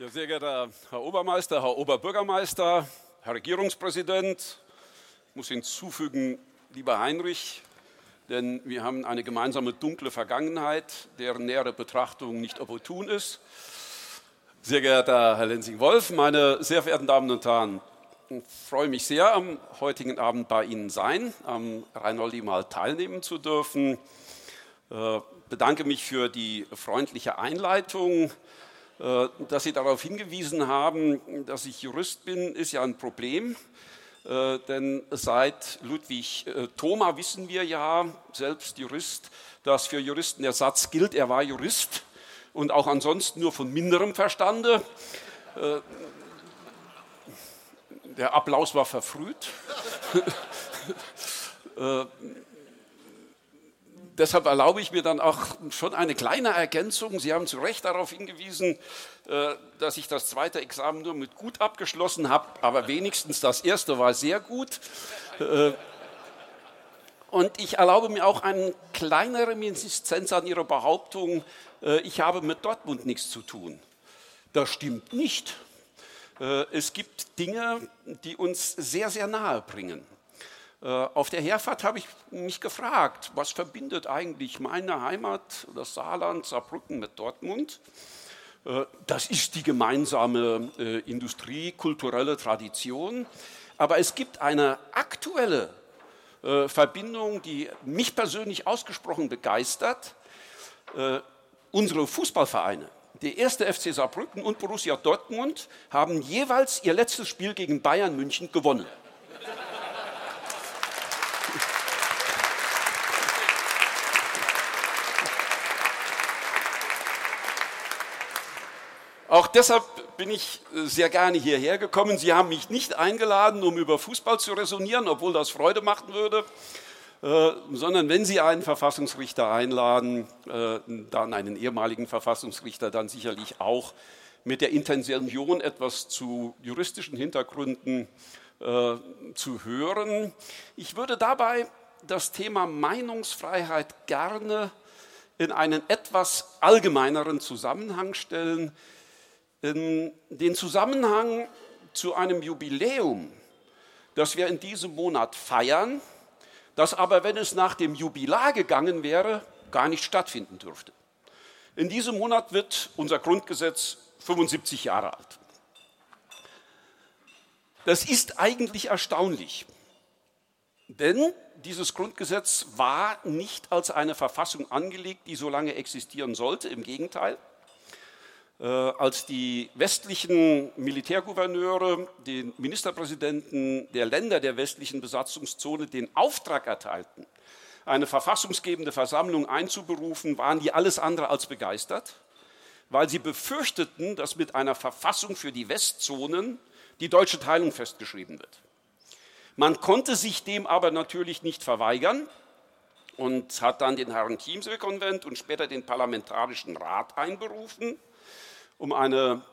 Ja, sehr geehrter Herr Obermeister, Herr Oberbürgermeister, Herr Regierungspräsident, ich muss hinzufügen, lieber Heinrich, denn wir haben eine gemeinsame dunkle Vergangenheit, deren nähere Betrachtung nicht opportun ist. Sehr geehrter Herr Lenzing-Wolf, meine sehr verehrten Damen und Herren, ich freue mich sehr, am heutigen Abend bei Ihnen sein, am Rheinoldi-Mal teilnehmen zu dürfen. Bedanke mich für die freundliche Einleitung. Dass Sie darauf hingewiesen haben, dass ich Jurist bin, ist ja ein Problem, denn seit Ludwig Thoma wissen wir ja, selbst Jurist, dass für Juristen der Satz gilt, er war Jurist und auch ansonsten nur von minderem Verstande. Der Applaus war verfrüht. Deshalb erlaube ich mir dann auch schon eine kleine Ergänzung. Sie haben zu Recht darauf hingewiesen, dass ich das zweite Examen nur mit gut abgeschlossen habe, aber wenigstens das erste war sehr gut. Und ich erlaube mir auch eine kleine Reminiszenz an Ihre Behauptung, ich habe mit Dortmund nichts zu tun. Das stimmt nicht. Es gibt Dinge, die uns sehr, sehr nahe bringen. Auf der Herfahrt habe ich mich gefragt, was verbindet eigentlich meine Heimat, das Saarland, Saarbrücken mit Dortmund? Das ist die gemeinsame industriekulturelle Tradition, aber es gibt eine aktuelle Verbindung, die mich persönlich ausgesprochen begeistert. Unsere Fußballvereine, der 1. FC Saarbrücken und Borussia Dortmund, haben jeweils ihr letztes Spiel gegen Bayern München gewonnen. Auch deshalb bin ich sehr gerne hierher gekommen. Sie haben mich nicht eingeladen, um über Fußball zu resonieren, obwohl das Freude machen würde, sondern wenn Sie einen Verfassungsrichter einladen, dann einen ehemaligen Verfassungsrichter, dann sicherlich auch mit der Intention, etwas zu juristischen Hintergründen zu hören. Ich würde dabei das Thema Meinungsfreiheit gerne in einen etwas allgemeineren Zusammenhang stellen, in den Zusammenhang zu einem Jubiläum, das wir in diesem Monat feiern, das aber, wenn es nach dem Jubilar gegangen wäre, gar nicht stattfinden dürfte. In diesem Monat wird unser Grundgesetz 75 Jahre alt. Das ist eigentlich erstaunlich, denn dieses Grundgesetz war nicht als eine Verfassung angelegt, die so lange existieren sollte, im Gegenteil. Als die westlichen Militärgouverneure den Ministerpräsidenten der Länder der westlichen Besatzungszone den Auftrag erteilten, eine verfassungsgebende Versammlung einzuberufen, waren die alles andere als begeistert, weil sie befürchteten, dass mit einer Verfassung für die Westzonen die deutsche Teilung festgeschrieben wird. Man konnte sich dem aber natürlich nicht verweigern und hat dann den Herrenchiemsee-Konvent und später den Parlamentarischen Rat einberufen, um einen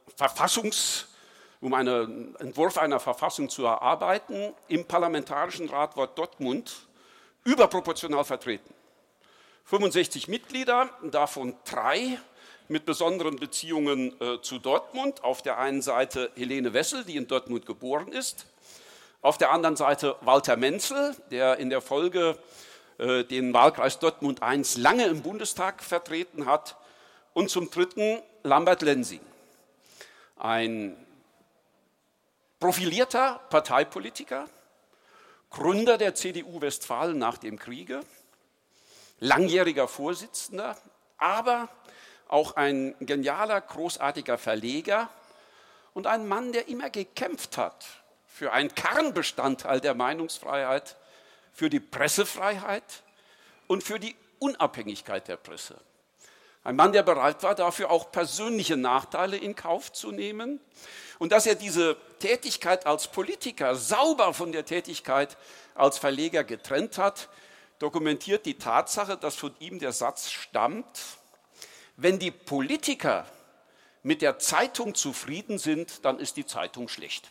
Entwurf einer Verfassung zu erarbeiten. Im Parlamentarischen Rat war Dortmund überproportional vertreten. 65 Mitglieder, davon 3 mit besonderen Beziehungen zu Dortmund. Auf der einen Seite Helene Wessel, die in Dortmund geboren ist. Auf der anderen Seite Walter Menzel, der in der Folge den Wahlkreis Dortmund I lange im Bundestag vertreten hat. Und zum Dritten Lambert Lensing, ein profilierter Parteipolitiker, Gründer der CDU Westfalen nach dem Kriege, langjähriger Vorsitzender, aber auch ein genialer, großartiger Verleger und ein Mann, der immer gekämpft hat für einen Kernbestandteil der Meinungsfreiheit, für die Pressefreiheit und für die Unabhängigkeit der Presse. Ein Mann, der bereit war, dafür auch persönliche Nachteile in Kauf zu nehmen. Und dass er diese Tätigkeit als Politiker sauber von der Tätigkeit als Verleger getrennt hat, dokumentiert die Tatsache, dass von ihm der Satz stammt: Wenn die Politiker mit der Zeitung zufrieden sind, dann ist die Zeitung schlecht.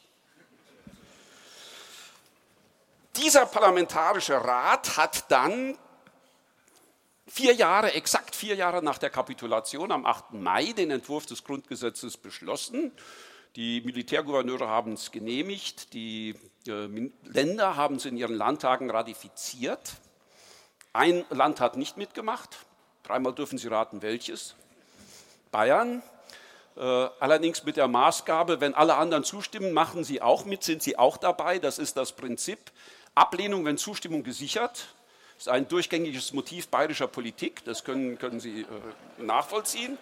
Dieser Parlamentarische Rat hat dann exakt 4 Jahre nach der Kapitulation am 8. Mai den Entwurf des Grundgesetzes beschlossen. Die Militärgouverneure haben es genehmigt, die Länder haben es in ihren Landtagen ratifiziert. Ein Land hat nicht mitgemacht, 3-mal dürfen Sie raten, welches. Bayern, allerdings mit der Maßgabe, wenn alle anderen zustimmen, machen Sie auch mit, sind Sie auch dabei. Das ist das Prinzip. Ablehnung, wenn Zustimmung gesichert. Das ist ein durchgängiges Motiv bayerischer Politik, das können Sie nachvollziehen.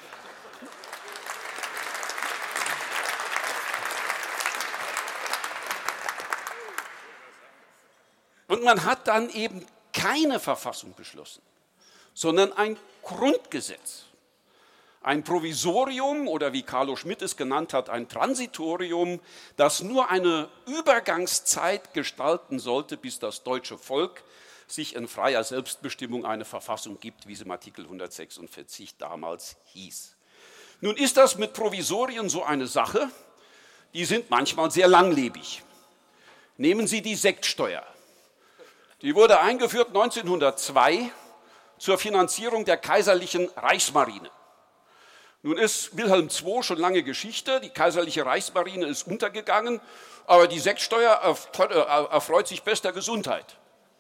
Und man hat dann eben keine Verfassung beschlossen, sondern ein Grundgesetz. Ein Provisorium oder wie Carlo Schmitt es genannt hat, ein Transitorium, das nur eine Übergangszeit gestalten sollte, bis das deutsche Volk sich in freier Selbstbestimmung eine Verfassung gibt, wie es im Artikel 146 damals hieß. Nun ist das mit Provisorien so eine Sache, die sind manchmal sehr langlebig. Nehmen Sie die Sektsteuer. Die wurde eingeführt 1902 zur Finanzierung der kaiserlichen Reichsmarine. Nun ist Wilhelm II schon lange Geschichte, die kaiserliche Reichsmarine ist untergegangen, aber die Sektsteuer erfreut sich bester Gesundheit.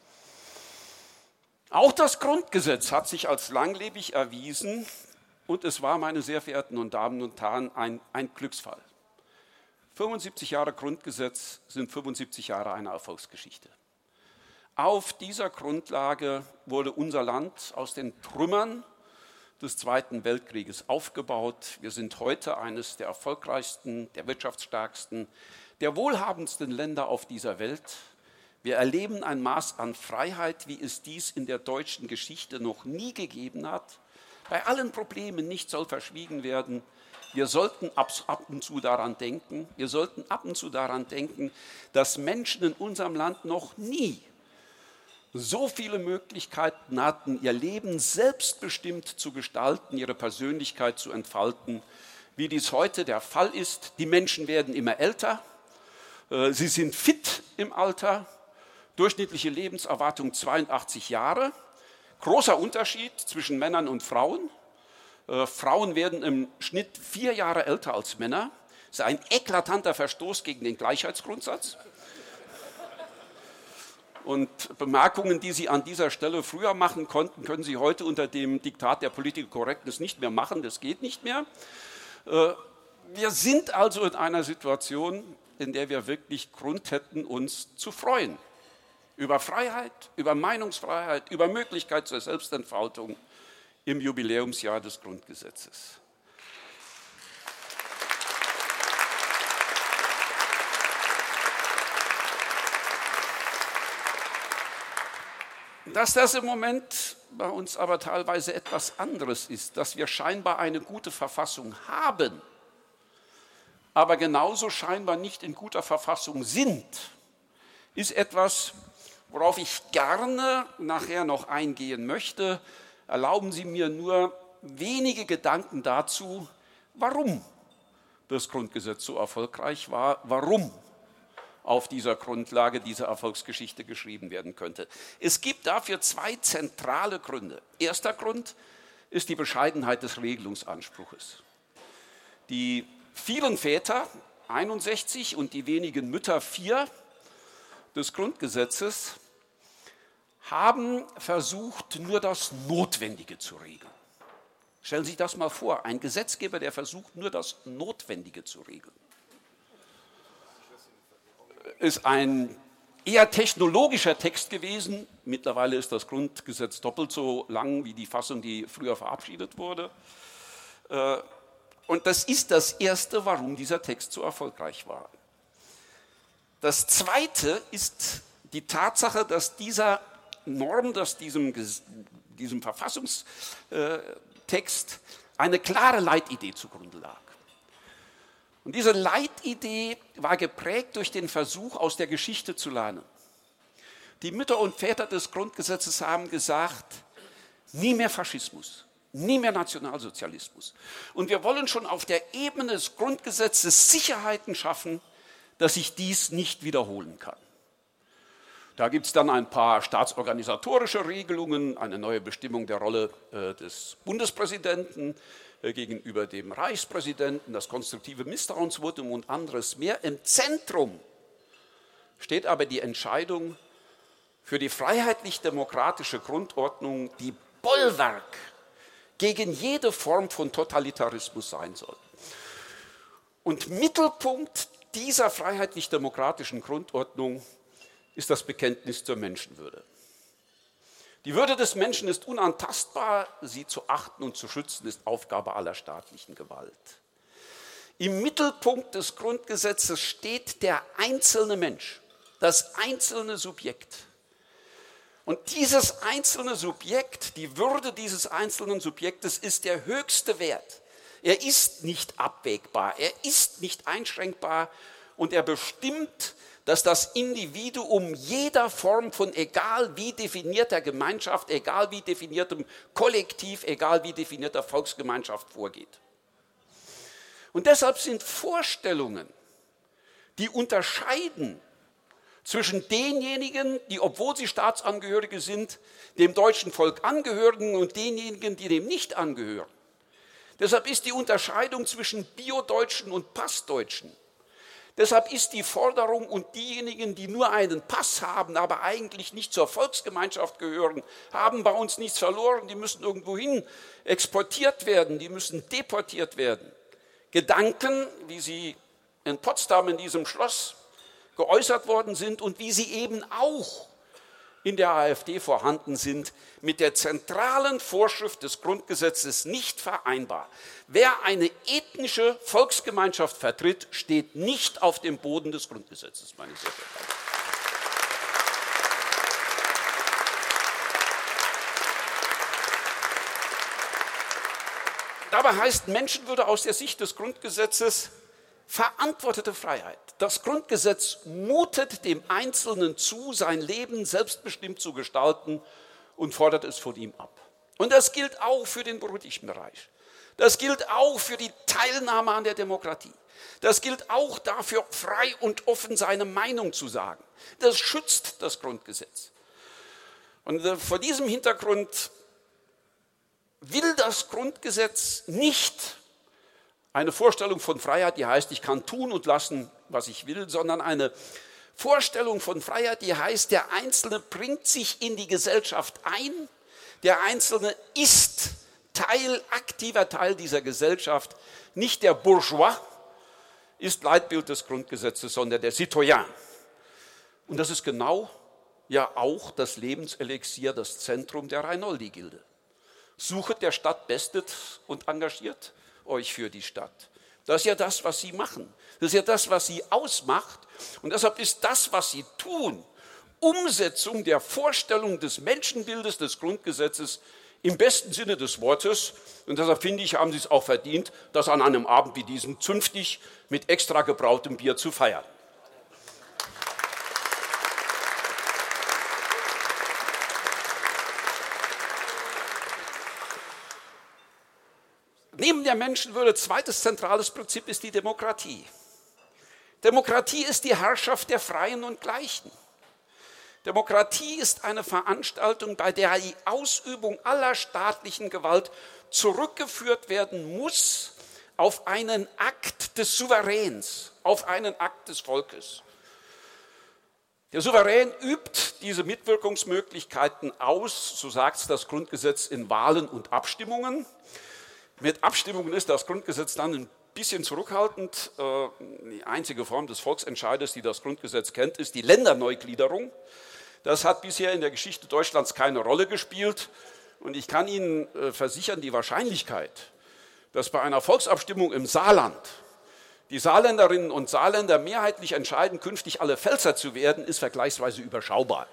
Auch das Grundgesetz hat sich als langlebig erwiesen und es war, meine sehr verehrten Damen und Herren, ein Glücksfall. 75 Jahre Grundgesetz sind 75 Jahre einer Erfolgsgeschichte. Auf dieser Grundlage wurde unser Land aus den Trümmern des Zweiten Weltkrieges aufgebaut. Wir sind heute eines der erfolgreichsten, der wirtschaftsstärksten, der wohlhabendsten Länder auf dieser Welt. Wir erleben ein Maß an Freiheit, wie es dies in der deutschen Geschichte noch nie gegeben hat. Bei allen Problemen nicht soll verschwiegen werden. Wir sollten ab und zu daran denken, dass Menschen in unserem Land noch nie so viele Möglichkeiten hatten, ihr Leben selbstbestimmt zu gestalten, ihre Persönlichkeit zu entfalten, wie dies heute der Fall ist. Die Menschen werden immer älter, sie sind fit im Alter, durchschnittliche Lebenserwartung 82 Jahre, großer Unterschied zwischen Männern und Frauen. Frauen werden im Schnitt 4 Jahre älter als Männer. Das ist ein eklatanter Verstoß gegen den Gleichheitsgrundsatz. Und Bemerkungen, die Sie an dieser Stelle früher machen konnten, können Sie heute unter dem Diktat der Political Correctness nicht mehr machen. Das geht nicht mehr. Wir sind also in einer Situation, in der wir wirklich Grund hätten, uns zu freuen. Über Freiheit, über Meinungsfreiheit, über Möglichkeit zur Selbstentfaltung im Jubiläumsjahr des Grundgesetzes. Dass das im Moment bei uns aber teilweise etwas anderes ist, dass wir scheinbar eine gute Verfassung haben, aber genauso scheinbar nicht in guter Verfassung sind, ist etwas, worauf ich gerne nachher noch eingehen möchte. Erlauben Sie mir nur wenige Gedanken dazu, warum das Grundgesetz so erfolgreich war, warum auf dieser Grundlage diese Erfolgsgeschichte geschrieben werden könnte. Es gibt dafür 2 zentrale Gründe. Erster Grund ist die Bescheidenheit des Regelungsanspruches. Die vielen Väter, 61, und die wenigen Mütter, 4, des Grundgesetzes haben versucht, nur das Notwendige zu regeln. Stellen Sie sich das mal vor, ein Gesetzgeber, der versucht, nur das Notwendige zu regeln. Ist ein eher technologischer Text gewesen. Mittlerweile ist das Grundgesetz doppelt so lang wie die Fassung, die früher verabschiedet wurde. Und das ist das Erste, warum dieser Text so erfolgreich war. Das Zweite ist die Tatsache, dass dieser Norm, dass diesem Verfassungstext eine klare Leitidee zugrunde lag. Und diese Leitidee war geprägt durch den Versuch, aus der Geschichte zu lernen. Die Mütter und Väter des Grundgesetzes haben gesagt, nie mehr Faschismus, nie mehr Nationalsozialismus. Und wir wollen schon auf der Ebene des Grundgesetzes Sicherheiten schaffen, dass sich dies nicht wiederholen kann. Da gibt es dann ein paar staatsorganisatorische Regelungen, eine neue Bestimmung der Rolle des Bundespräsidenten gegenüber dem Reichspräsidenten, das konstruktive Misstrauensvotum und anderes mehr. Im Zentrum steht aber die Entscheidung für die freiheitlich-demokratische Grundordnung, die Bollwerk gegen jede Form von Totalitarismus sein soll. Und Mittelpunkt dieser freiheitlich-demokratischen Grundordnung ist das Bekenntnis zur Menschenwürde. Die Würde des Menschen ist unantastbar, sie zu achten und zu schützen ist Aufgabe aller staatlichen Gewalt. Im Mittelpunkt des Grundgesetzes steht der einzelne Mensch, das einzelne Subjekt. Und dieses einzelne Subjekt, die Würde dieses einzelnen Subjektes ist der höchste Wert. Er ist nicht abwägbar, er ist nicht einschränkbar und er bestimmt, dass das Individuum jeder Form von egal wie definierter Gemeinschaft, egal wie definiertem Kollektiv, egal wie definierter Volksgemeinschaft vorgeht. Und deshalb sind Vorstellungen, die unterscheiden zwischen denjenigen, die, obwohl sie Staatsangehörige sind, dem deutschen Volk angehören und denjenigen, die dem nicht angehören. Deshalb ist die Unterscheidung zwischen Biodeutschen und Passdeutschen. Deshalb ist die Forderung, und diejenigen, die nur einen Pass haben, aber eigentlich nicht zur Volksgemeinschaft gehören, haben bei uns nichts verloren, die müssen irgendwohin exportiert werden, die müssen deportiert werden. Gedanken, wie sie in Potsdam in diesem Schloss geäußert worden sind und wie sie eben auch in der AfD vorhanden sind, mit der zentralen Vorschrift des Grundgesetzes nicht vereinbar. Wer eine ethnische Volksgemeinschaft vertritt, steht nicht auf dem Boden des Grundgesetzes, meine sehr verehrten Damen. Dabei heißt Menschenwürde aus der Sicht des Grundgesetzes verantwortete Freiheit. Das Grundgesetz mutet dem Einzelnen zu, sein Leben selbstbestimmt zu gestalten und fordert es von ihm ab. Und das gilt auch für den politischen Bereich. Das gilt auch für die Teilnahme an der Demokratie. Das gilt auch dafür, frei und offen seine Meinung zu sagen. Das schützt das Grundgesetz. Und vor diesem Hintergrund will das Grundgesetz nicht eine Vorstellung von Freiheit, die heißt, ich kann tun und lassen, was ich will, sondern eine Vorstellung von Freiheit, die heißt, der Einzelne bringt sich in die Gesellschaft ein, der Einzelne ist aktiver Teil dieser Gesellschaft, nicht der Bourgeois ist Leitbild des Grundgesetzes, sondern der Citoyen. Und das ist genau ja auch das Lebenselixier, das Zentrum der Reinoldi-Gilde. Suchet der Stadt Bestes und engagiert euch für die Stadt. Das ist ja das, was sie machen. Das ist ja das, was sie ausmacht. Und deshalb ist das, was sie tun, Umsetzung der Vorstellung des Menschenbildes des Grundgesetzes im besten Sinne des Wortes. Und deshalb finde ich, haben sie es auch verdient, das an einem Abend wie diesem zünftig mit extra gebrautem Bier zu feiern. Neben der Menschenwürde, zweites zentrales Prinzip ist die Demokratie. Demokratie ist die Herrschaft der Freien und Gleichen. Demokratie ist eine Veranstaltung, bei der die Ausübung aller staatlichen Gewalt zurückgeführt werden muss auf einen Akt des Souveräns, auf einen Akt des Volkes. Der Souverän übt diese Mitwirkungsmöglichkeiten aus, so sagt es das Grundgesetz, in Wahlen und Abstimmungen. Mit Abstimmungen ist das Grundgesetz dann ein bisschen zurückhaltend. Die einzige Form des Volksentscheides, die das Grundgesetz kennt, ist die Länderneugliederung. Das hat bisher in der Geschichte Deutschlands keine Rolle gespielt. Und ich kann Ihnen versichern, die Wahrscheinlichkeit, dass bei einer Volksabstimmung im Saarland die Saarländerinnen und Saarländer mehrheitlich entscheiden, künftig alle Pfälzer zu werden, ist vergleichsweise überschaubar.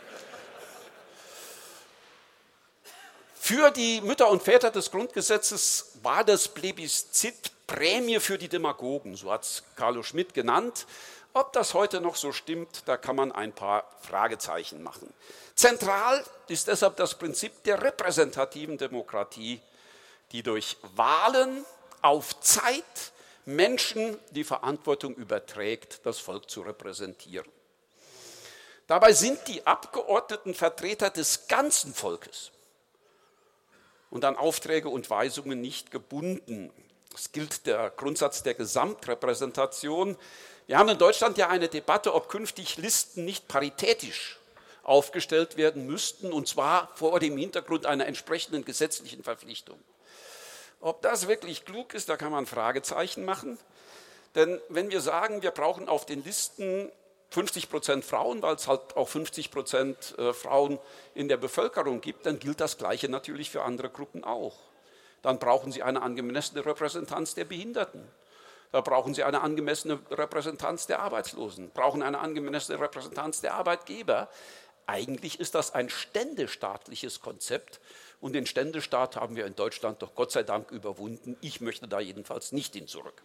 Für die Mütter und Väter des Grundgesetzes war das Plebiszit Prämie für die Demagogen, so hat es Carlo Schmitt genannt. Ob das heute noch so stimmt, da kann man ein paar Fragezeichen machen. Zentral ist deshalb das Prinzip der repräsentativen Demokratie, die durch Wahlen auf Zeit Menschen die Verantwortung überträgt, das Volk zu repräsentieren. Dabei sind die Abgeordneten Vertreter des ganzen Volkes und an Aufträge und Weisungen nicht gebunden. Es gilt der Grundsatz der Gesamtrepräsentation. Wir haben in Deutschland ja eine Debatte, ob künftig Listen nicht paritätisch aufgestellt werden müssten, und zwar vor dem Hintergrund einer entsprechenden gesetzlichen Verpflichtung. Ob das wirklich klug ist, da kann man Fragezeichen machen. Denn wenn wir sagen, wir brauchen auf den Listen 50% Frauen, weil es halt auch 50% Frauen in der Bevölkerung gibt, dann gilt das Gleiche natürlich für andere Gruppen auch. Dann brauchen Sie eine angemessene Repräsentanz der Behinderten. Da brauchen Sie eine angemessene Repräsentanz der Arbeitslosen, brauchen eine angemessene Repräsentanz der Arbeitgeber. Eigentlich ist das ein ständestaatliches Konzept und den Ständestaat haben wir in Deutschland doch Gott sei Dank überwunden. Ich möchte da jedenfalls nicht hin zurück.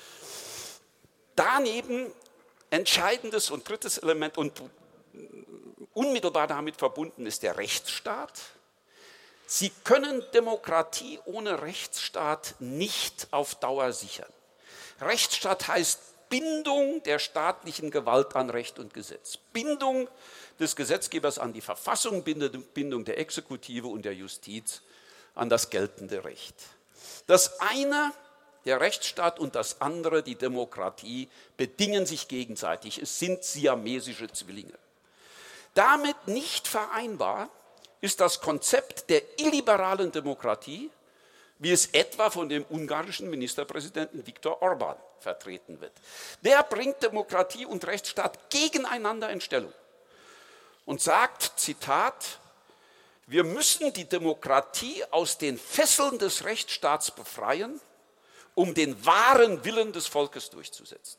Daneben entscheidendes und drittes Element und unmittelbar damit verbunden ist der Rechtsstaat. Sie können Demokratie ohne Rechtsstaat nicht auf Dauer sichern. Rechtsstaat heißt Bindung der staatlichen Gewalt an Recht und Gesetz, Bindung des Gesetzgebers an die Verfassung, Bindung der Exekutive und der Justiz an das geltende Recht. Das eine, der Rechtsstaat, und das andere, die Demokratie, bedingen sich gegenseitig. Es sind siamesische Zwillinge. Damit nicht vereinbar ist das Konzept der illiberalen Demokratie, wie es etwa von dem ungarischen Ministerpräsidenten Viktor Orbán vertreten wird. Der bringt Demokratie und Rechtsstaat gegeneinander in Stellung und sagt, Zitat, wir müssen die Demokratie aus den Fesseln des Rechtsstaats befreien, um den wahren Willen des Volkes durchzusetzen.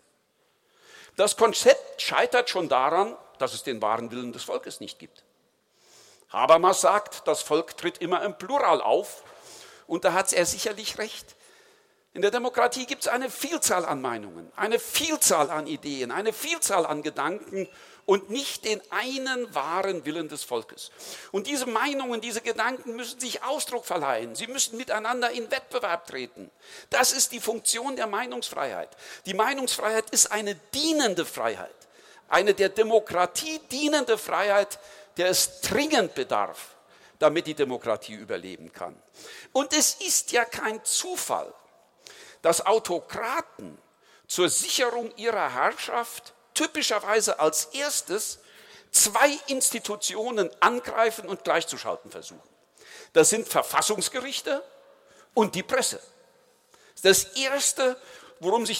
Das Konzept scheitert schon daran, dass es den wahren Willen des Volkes nicht gibt. Habermas sagt, das Volk tritt immer im Plural auf, und da hat er sicherlich recht. In der Demokratie gibt es eine Vielzahl an Meinungen, eine Vielzahl an Ideen, eine Vielzahl an Gedanken und nicht den einen wahren Willen des Volkes. Und diese Meinungen, diese Gedanken müssen sich Ausdruck verleihen. Sie müssen miteinander in Wettbewerb treten. Das ist die Funktion der Meinungsfreiheit. Die Meinungsfreiheit ist eine dienende Freiheit, eine der Demokratie dienende Freiheit, der es dringend bedarf, damit die Demokratie überleben kann. Und es ist ja kein Zufall, dass Autokraten zur Sicherung ihrer Herrschaft typischerweise als erstes zwei Institutionen angreifen und gleichzuschalten versuchen. Das sind Verfassungsgerichte und die Presse. Das ist das Erste, worum sich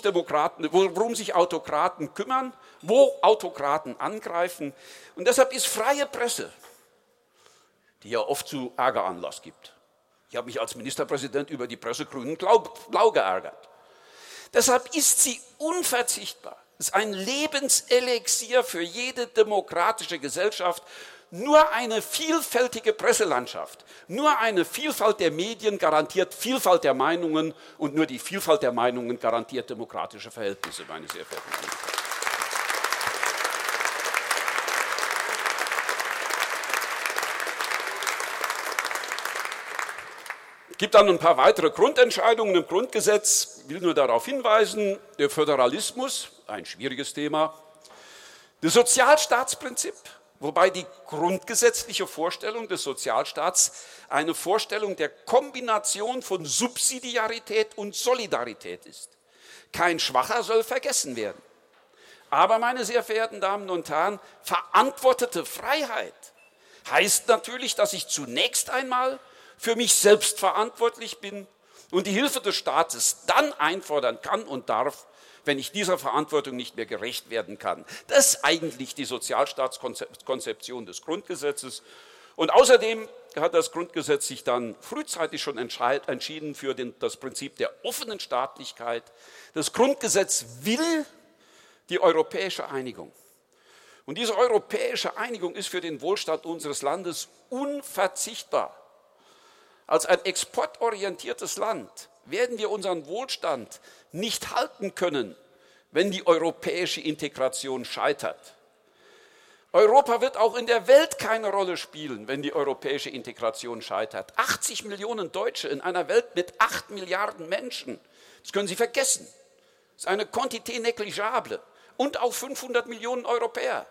Autokraten kümmern, wo Autokraten angreifen. Und deshalb ist freie Presse, die ja oft zu Ärgeranlass gibt. Ich habe mich als Ministerpräsident über die Pressegrünen blau geärgert. Deshalb ist sie unverzichtbar. Es ist ein Lebenselixier für jede demokratische Gesellschaft. Nur eine vielfältige Presselandschaft, nur eine Vielfalt der Medien garantiert Vielfalt der Meinungen und nur die Vielfalt der Meinungen garantiert demokratische Verhältnisse, meine sehr verehrten Damen und Herren. Es gibt dann ein paar weitere Grundentscheidungen im Grundgesetz. Ich will nur darauf hinweisen, der Föderalismus, ein schwieriges Thema, das Sozialstaatsprinzip, wobei die grundgesetzliche Vorstellung des Sozialstaats eine Vorstellung der Kombination von Subsidiarität und Solidarität ist. Kein Schwacher soll vergessen werden. Aber, meine sehr verehrten Damen und Herren, verantwortete Freiheit heißt natürlich, dass ich zunächst einmal für mich selbst verantwortlich bin und die Hilfe des Staates dann einfordern kann und darf, wenn ich dieser Verantwortung nicht mehr gerecht werden kann. Das ist eigentlich die Sozialstaatskonzeption des Grundgesetzes. Und außerdem hat das Grundgesetz sich dann frühzeitig schon entschieden für das Prinzip der offenen Staatlichkeit. Das Grundgesetz will die europäische Einigung. Und diese europäische Einigung ist für den Wohlstand unseres Landes unverzichtbar. Als ein exportorientiertes Land werden wir unseren Wohlstand nicht halten können, wenn die europäische Integration scheitert. Europa wird auch in der Welt keine Rolle spielen, wenn die europäische Integration scheitert. 80 Millionen Deutsche in einer Welt mit 8 Milliarden Menschen, das können Sie vergessen. Das ist eine Quantité négligeable. Und auch 500 Millionen Europäer.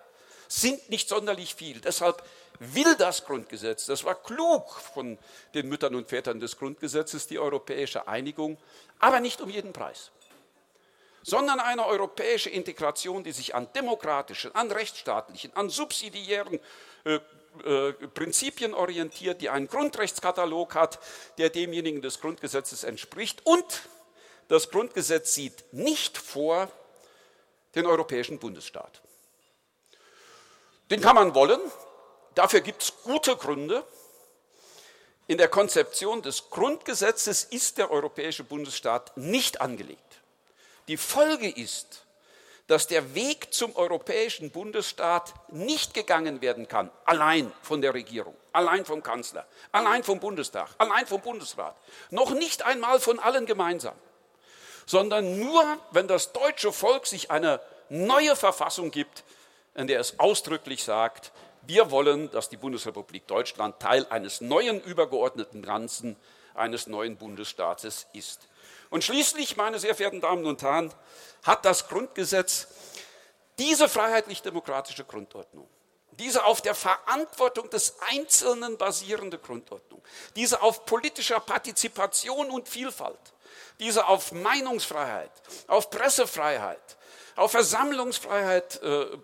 sind nicht sonderlich viel. Deshalb will das Grundgesetz, das war klug von den Müttern und Vätern des Grundgesetzes, die europäische Einigung, aber nicht um jeden Preis, sondern eine europäische Integration, die sich an demokratischen, an rechtsstaatlichen, an subsidiären Prinzipien orientiert, die einen Grundrechtskatalog hat, der demjenigen des Grundgesetzes entspricht. Und das Grundgesetz sieht nicht vor den europäischen Bundesstaat. Den kann man wollen, dafür gibt es gute Gründe. In der Konzeption des Grundgesetzes ist der europäische Bundesstaat nicht angelegt. Die Folge ist, dass der Weg zum europäischen Bundesstaat nicht gegangen werden kann, allein von der Regierung, allein vom Kanzler, allein vom Bundestag, allein vom Bundesrat, noch nicht einmal von allen gemeinsam, sondern nur, wenn das deutsche Volk sich eine neue Verfassung gibt, in der es ausdrücklich sagt, wir wollen, dass die Bundesrepublik Deutschland Teil eines neuen übergeordneten Ganzen, eines neuen Bundesstaates ist. Und schließlich, meine sehr verehrten Damen und Herren, hat das Grundgesetz diese freiheitlich-demokratische Grundordnung, diese auf der Verantwortung des Einzelnen basierende Grundordnung, diese auf politischer Partizipation und Vielfalt, diese auf Meinungsfreiheit, auf Pressefreiheit, auf Versammlungsfreiheit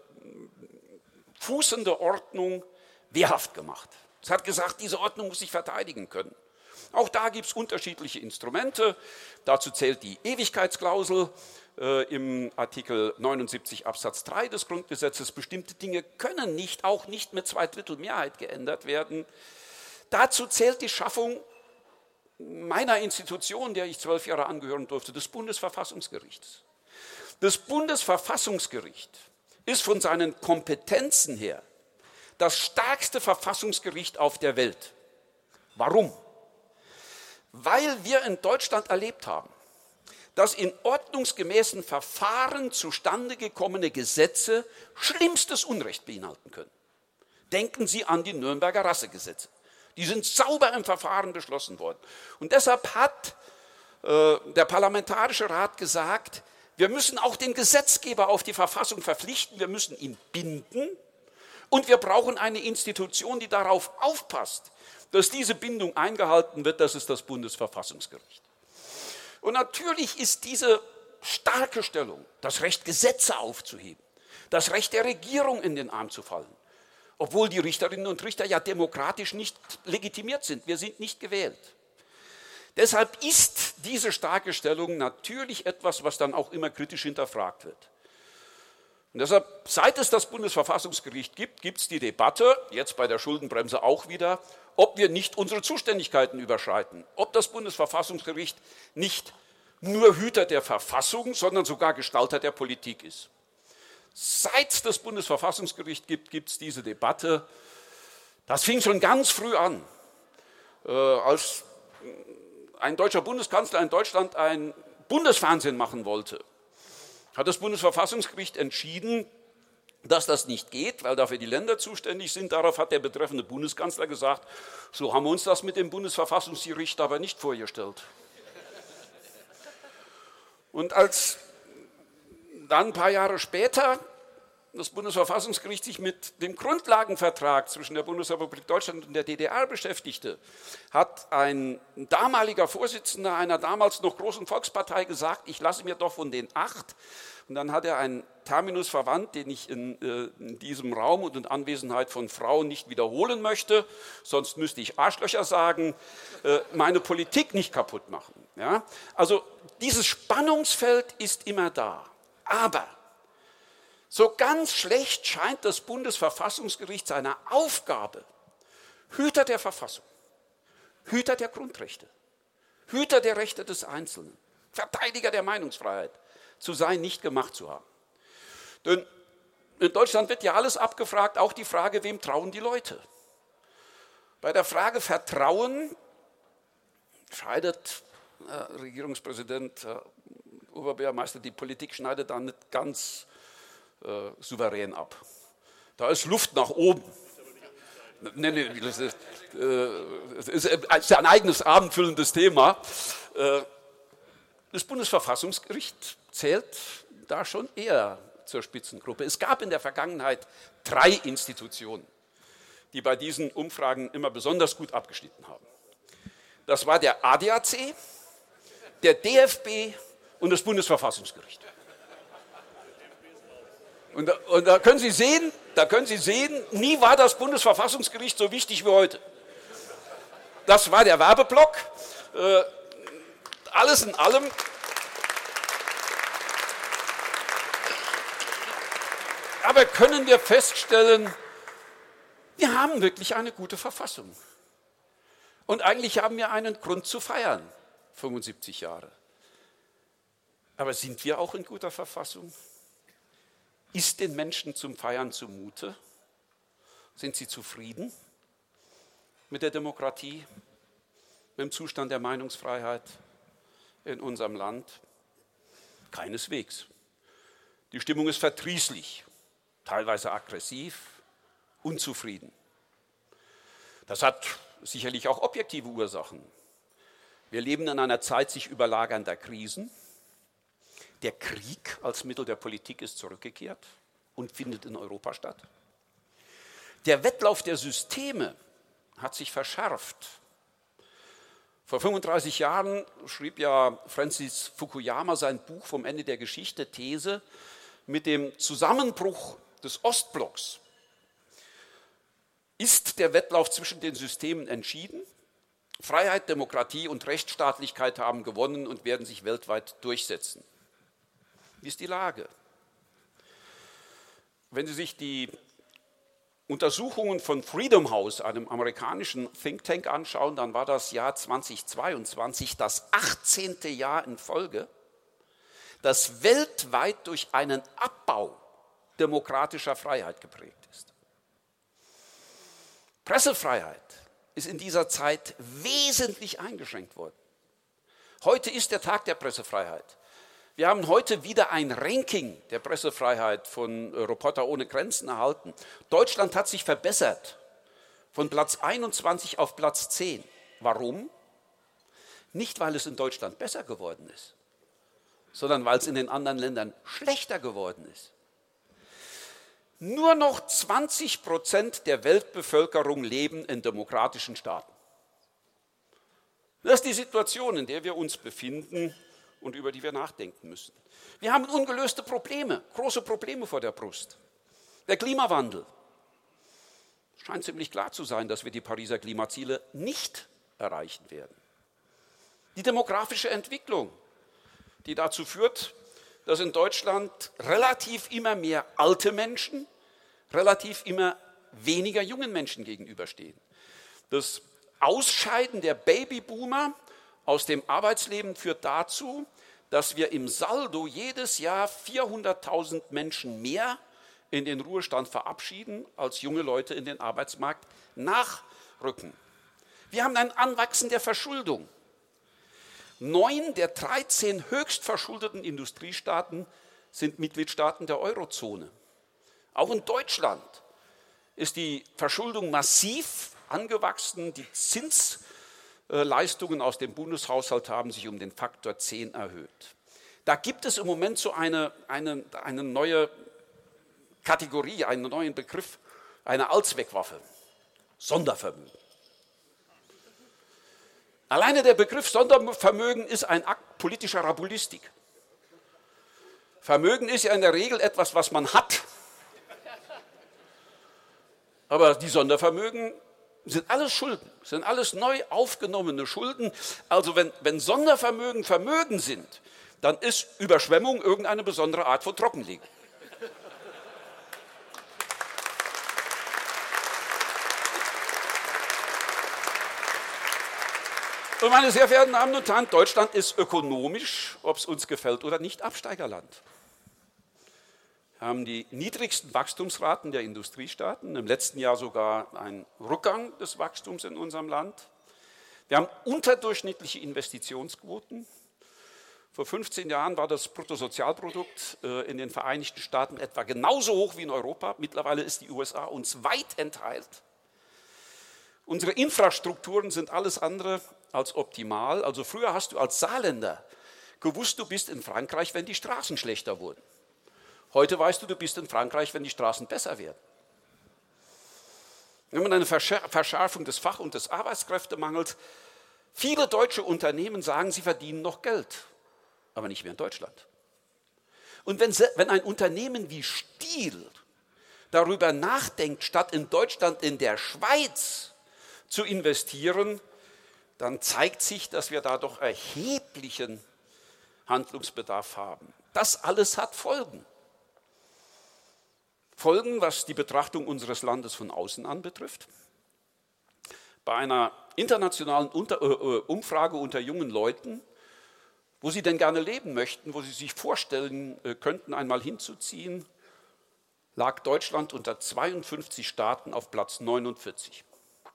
fußende Ordnung wehrhaft gemacht. Es hat gesagt, diese Ordnung muss sich verteidigen können. Auch da gibt es unterschiedliche Instrumente. Dazu zählt die Ewigkeitsklausel im Artikel 79 Absatz 3 des Grundgesetzes. Bestimmte Dinge können nicht, auch nicht mit Zweidrittelmehrheit geändert werden. Dazu zählt die Schaffung meiner Institution, der ich 12 Jahre angehören durfte, des Bundesverfassungsgerichts. Das Bundesverfassungsgericht ist von seinen Kompetenzen her das stärkste Verfassungsgericht auf der Welt. Warum? Weil wir in Deutschland erlebt haben, dass in ordnungsgemäßen Verfahren zustande gekommene Gesetze schlimmstes Unrecht beinhalten können. Denken Sie an die Nürnberger Rassegesetze. Die sind sauber im Verfahren beschlossen worden. Und deshalb hat der Parlamentarische Rat gesagt, wir müssen auch den Gesetzgeber auf die Verfassung verpflichten, wir müssen ihn binden und wir brauchen eine Institution, die darauf aufpasst, dass diese Bindung eingehalten wird, das ist das Bundesverfassungsgericht. Und natürlich ist diese starke Stellung, das Recht, Gesetze aufzuheben, das Recht der Regierung in den Arm zu fallen, obwohl die Richterinnen und Richter ja demokratisch nicht legitimiert sind, wir sind nicht gewählt. Deshalb ist diese starke Stellung natürlich etwas, was dann auch immer kritisch hinterfragt wird. Und deshalb, seit es das Bundesverfassungsgericht gibt, gibt es die Debatte, jetzt bei der Schuldenbremse auch wieder, ob wir nicht unsere Zuständigkeiten überschreiten, ob das Bundesverfassungsgericht nicht nur Hüter der Verfassung, sondern sogar Gestalter der Politik ist. Seit es das Bundesverfassungsgericht gibt, gibt es diese Debatte. Das fing schon ganz früh an, als ein deutscher Bundeskanzler in Deutschland ein Bundesfernsehen machen wollte, hat das Bundesverfassungsgericht entschieden, dass das nicht geht, weil dafür die Länder zuständig sind. Darauf hat der betreffende Bundeskanzler gesagt, so haben wir uns das mit dem Bundesverfassungsgericht aber nicht vorgestellt. Und als dann ein paar Jahre später das Bundesverfassungsgericht sich mit dem Grundlagenvertrag zwischen der Bundesrepublik Deutschland und der DDR beschäftigte, hat ein damaliger Vorsitzender einer damals noch großen Volkspartei gesagt, ich lasse mir doch von den 8. Und dann hat er einen Terminus verwandt, den ich in diesem Raum und in Anwesenheit von Frauen nicht wiederholen möchte, sonst müsste ich Arschlöcher sagen, meine Politik nicht kaputt machen. Ja? Also dieses Spannungsfeld ist immer da. Aber so ganz schlecht scheint das Bundesverfassungsgericht seiner Aufgabe, Hüter der Verfassung, Hüter der Grundrechte, Hüter der Rechte des Einzelnen, Verteidiger der Meinungsfreiheit zu sein, nicht gemacht zu haben. Denn in Deutschland wird ja alles abgefragt, auch die Frage, wem trauen die Leute? Bei der Frage Vertrauen scheidet Regierungspräsident Oberbürgermeister, die Politik schneidet da nicht ganz souverän ab. Da ist Luft nach oben. Das ist ein eigenes abendfüllendes Thema. Das Bundesverfassungsgericht zählt da schon eher zur Spitzengruppe. Es gab in der Vergangenheit 3 Institutionen, die bei diesen Umfragen immer besonders gut abgeschnitten haben. Das war der ADAC, der DFB und das Bundesverfassungsgericht. Und da können Sie sehen, nie war das Bundesverfassungsgericht so wichtig wie heute. Das war der Werbeblock. Alles in allem. Aber können wir feststellen, wir haben wirklich eine gute Verfassung. Und eigentlich haben wir einen Grund zu feiern, 75 Jahre. Aber sind wir auch in guter Verfassung? Ist den Menschen zum Feiern zumute? Sind sie zufrieden mit der Demokratie, mit dem Zustand der Meinungsfreiheit in unserem Land? Keineswegs. Die Stimmung ist verdrießlich, teilweise aggressiv, unzufrieden. Das hat sicherlich auch objektive Ursachen. Wir leben in einer Zeit sich überlagernder Krisen. Der Krieg als Mittel der Politik ist zurückgekehrt und findet in Europa statt. Der Wettlauf der Systeme hat sich verschärft. Vor 35 Jahren schrieb ja Francis Fukuyama sein Buch Vom Ende der Geschichte, These, mit dem Zusammenbruch des Ostblocks ist der Wettlauf zwischen den Systemen entschieden. Freiheit, Demokratie und Rechtsstaatlichkeit haben gewonnen und werden sich weltweit durchsetzen. Wie ist die Lage? Wenn Sie sich die Untersuchungen von Freedom House, einem amerikanischen Think Tank, anschauen, dann war das Jahr 2022 das 18. Jahr in Folge, das weltweit durch einen Abbau demokratischer Freiheit geprägt ist. Pressefreiheit ist in dieser Zeit wesentlich eingeschränkt worden. Heute ist der Tag der Pressefreiheit. Wir haben heute wieder ein Ranking der Pressefreiheit von Reporter ohne Grenzen erhalten. Deutschland hat sich verbessert von Platz 21 auf Platz 10. Warum? Nicht, weil es in Deutschland besser geworden ist, sondern weil es in den anderen Ländern schlechter geworden ist. Nur noch 20% der Weltbevölkerung leben in demokratischen Staaten. Das ist die Situation, in der wir uns befinden und über die wir nachdenken müssen. Wir haben ungelöste Probleme, große Probleme vor der Brust. Der Klimawandel. Es scheint ziemlich klar zu sein, dass wir die Pariser Klimaziele nicht erreichen werden. Die demografische Entwicklung, die dazu führt, dass in Deutschland relativ immer mehr alte Menschen, relativ immer weniger jungen Menschen gegenüberstehen. Das Ausscheiden der Babyboomer aus dem Arbeitsleben führt dazu, dass wir im Saldo jedes Jahr 400.000 Menschen mehr in den Ruhestand verabschieden, als junge Leute in den Arbeitsmarkt nachrücken. Wir haben ein Anwachsen der Verschuldung. 9 der 13 höchst verschuldeten Industriestaaten sind Mitgliedstaaten der Eurozone. Auch in Deutschland ist die Verschuldung massiv angewachsen. Die Zinsleistungen aus dem Bundeshaushalt haben sich um den Faktor 10 erhöht. Da gibt es im Moment so eine neue Kategorie, einen neuen Begriff, eine Allzweckwaffe: Sondervermögen. Alleine der Begriff Sondervermögen ist ein Akt politischer Rabulistik. Vermögen ist ja in der Regel etwas, was man hat. Aber die Sondervermögen sind alles Schulden, sind alles neu aufgenommene Schulden. Also wenn Sondervermögen Vermögen sind, dann ist Überschwemmung irgendeine besondere Art von Trockenlegung. Und meine sehr verehrten Damen und Herren, Deutschland ist ökonomisch, ob es uns gefällt oder nicht, Absteigerland. Wir haben die niedrigsten Wachstumsraten der Industriestaaten, im letzten Jahr sogar einen Rückgang des Wachstums in unserem Land. Wir haben unterdurchschnittliche Investitionsquoten. Vor 15 Jahren war das Bruttosozialprodukt in den Vereinigten Staaten etwa genauso hoch wie in Europa. Mittlerweile ist die USA uns weit entheilt. Unsere Infrastrukturen sind alles andere als optimal. Also früher hast du als Saarländer gewusst, du bist in Frankreich, wenn die Straßen schlechter wurden. Heute weißt du, du bist in Frankreich, wenn die Straßen besser werden. Wir haben eine Verschärfung des Fach- und des Arbeitskräftemangels. Viele deutsche Unternehmen sagen, sie verdienen noch Geld, aber nicht mehr in Deutschland. Und wenn ein Unternehmen wie Stihl darüber nachdenkt, statt in Deutschland in der Schweiz zu investieren, dann zeigt sich, dass wir da doch erheblichen Handlungsbedarf haben. Das alles hat Folgen. Folgen, was die Betrachtung unseres Landes von außen anbetrifft. Bei einer internationalen Umfrage unter jungen Leuten, wo sie denn gerne leben möchten, wo sie sich vorstellen könnten, einmal hinzuziehen, lag Deutschland unter 52 Staaten auf Platz 49.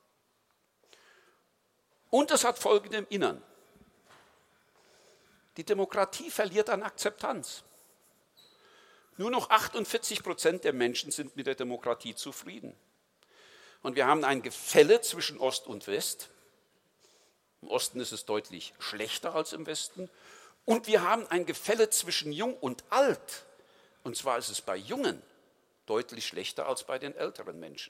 Und es hat Folgen im Innern. Die Demokratie verliert an Akzeptanz. Nur noch 48% der Menschen sind mit der Demokratie zufrieden. Und wir haben ein Gefälle zwischen Ost und West. Im Osten ist es deutlich schlechter als im Westen. Und wir haben ein Gefälle zwischen Jung und Alt. Und zwar ist es bei Jungen deutlich schlechter als bei den älteren Menschen.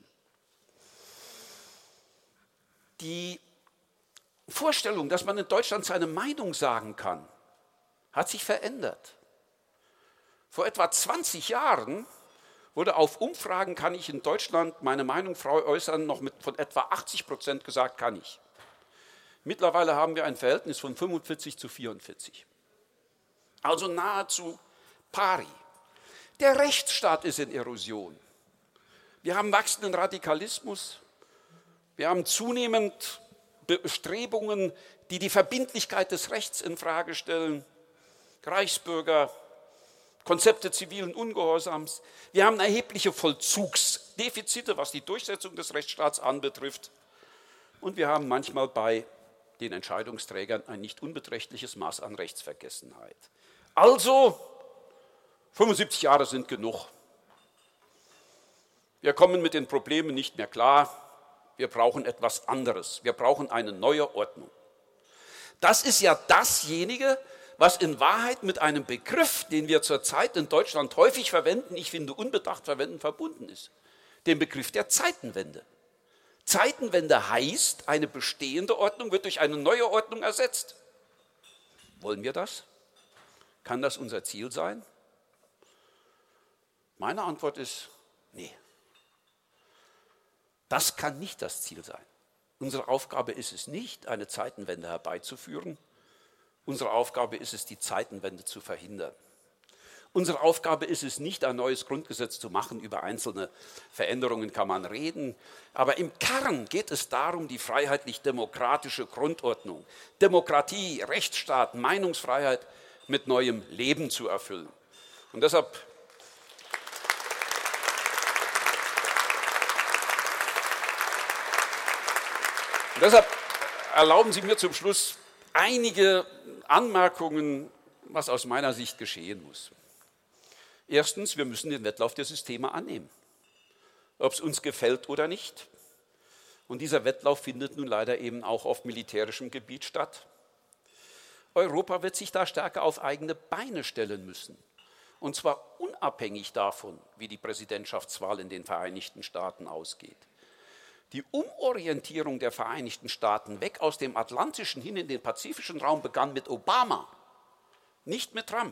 Die Vorstellung, dass man in Deutschland seine Meinung sagen kann, hat sich verändert. Vor etwa 20 Jahren wurde auf Umfragen, kann ich in Deutschland meine Meinung frei äußern, noch von etwa 80% gesagt, kann ich. Mittlerweile haben wir ein Verhältnis von 45 zu 44. Also nahezu pari. Der Rechtsstaat ist in Erosion. Wir haben wachsenden Radikalismus. Wir haben zunehmend Bestrebungen, die die Verbindlichkeit des Rechts infrage stellen. Reichsbürger, Konzepte zivilen Ungehorsams. Wir haben erhebliche Vollzugsdefizite, was die Durchsetzung des Rechtsstaats anbetrifft. Und wir haben manchmal bei den Entscheidungsträgern ein nicht unbeträchtliches Maß an Rechtsvergessenheit. Also, 75 Jahre sind genug. Wir kommen mit den Problemen nicht mehr klar. Wir brauchen etwas anderes. Wir brauchen eine neue Ordnung. Das ist ja dasjenige, was in Wahrheit mit einem Begriff, den wir zurzeit in Deutschland häufig verwenden, ich finde unbedacht verwenden, verbunden ist. Dem Begriff der Zeitenwende. Zeitenwende heißt, eine bestehende Ordnung wird durch eine neue Ordnung ersetzt. Wollen wir das? Kann das unser Ziel sein? Meine Antwort ist, nee. Das kann nicht das Ziel sein. Unsere Aufgabe ist es nicht, eine Zeitenwende herbeizuführen. Unsere Aufgabe ist es, die Zeitenwende zu verhindern. Unsere Aufgabe ist es nicht, ein neues Grundgesetz zu machen. Über einzelne Veränderungen kann man reden. Aber im Kern geht es darum, die freiheitlich-demokratische Grundordnung, Demokratie, Rechtsstaat, Meinungsfreiheit mit neuem Leben zu erfüllen. Und deshalb erlauben Sie mir zum Schluss einige Anmerkungen, was aus meiner Sicht geschehen muss. Erstens, wir müssen den Wettlauf der Systeme annehmen, ob es uns gefällt oder nicht. Und dieser Wettlauf findet nun leider eben auch auf militärischem Gebiet statt. Europa wird sich da stärker auf eigene Beine stellen müssen. Und zwar unabhängig davon, wie die Präsidentschaftswahl in den Vereinigten Staaten ausgeht. Die Umorientierung der Vereinigten Staaten weg aus dem atlantischen hin in den pazifischen Raum begann mit Obama, nicht mit Trump.